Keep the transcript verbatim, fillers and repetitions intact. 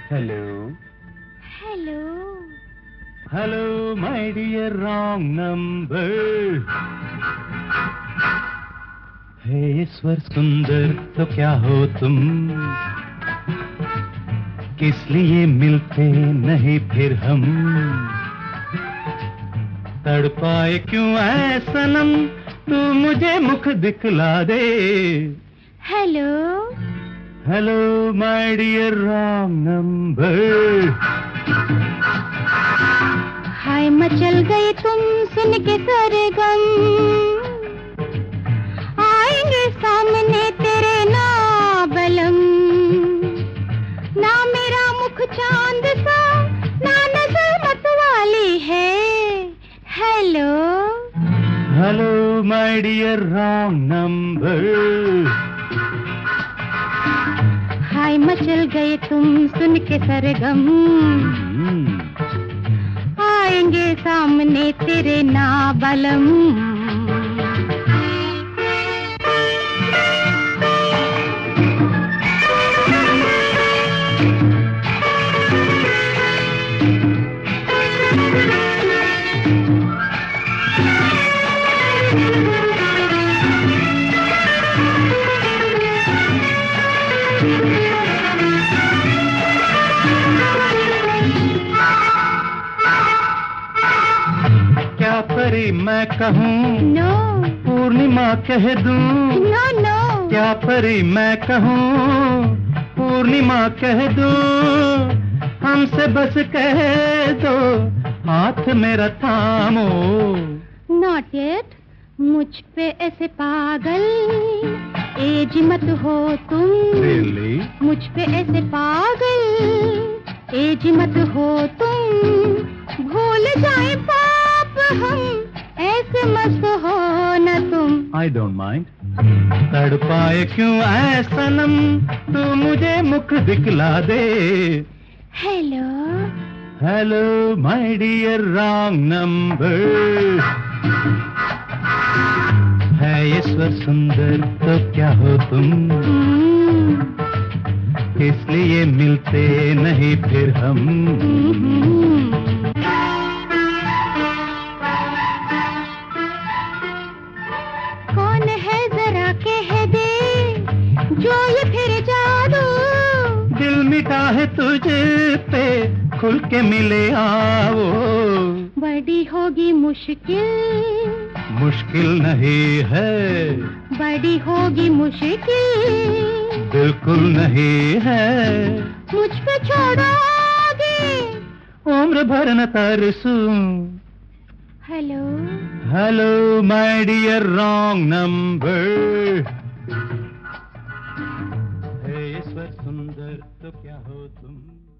Hello hello hello my dear wrong number. हे ईश्वर सुंदर तो क्या हो तुम, किस लिए मिलते नहीं फिर हम, तड़पाए क्यों ऐ सनम, तू मुझे मुख दिखला दे। Hello hello my dear wrong number. हाय मचल गए तुम सुन के सरगम, आएंगे सामने तेरे ना बलम, ना मेरा मुख चांद सा ना नजर मत वाली है। Hello hello my dear wrong number. हाय मचल गए तुम सुन के सरगम, आएंगे सामने तेरे ना बलम। क्या परी मैं कहूँ, नो पूर्णिमा कह दूँ। नो नो क्या परी मैं कहूँ, पूर्णिमा कह दूँ। हमसे बस कह दो, हाथ मेरा थामो। नॉट येट, मुझ पे ऐसे पागल एज मत हो तुम। Really? मुझ पे ऐसे पागल एज मत हो तुम, भूल जाए पाप हम, ऐसे मस्त हो न तुम। I don't mind. तड़पाए क्यों ऐ सनम, तू मुझे मुख दिखला दे। Hello hello my dear wrong number. है ईश्वर सुंदर तो क्या हो तुम, हम्म, इसलिए मिलते नहीं फिर हम। हम्म। कौन है जरा कह दे जो ये फिर जादू, दिल मिटा है तुझे पे खुल के मिले आओ। बड़ी होगी मुश्किल, मुश्किल नहीं है, बड़ी होगी मुश्किल, बिल्कुल नहीं है। मुझ पे छोड़ोगे उम्र भर न तरसूं। Hello hello my dear wrong number. हे ईश्वर सुंदर तो क्या हो तुम।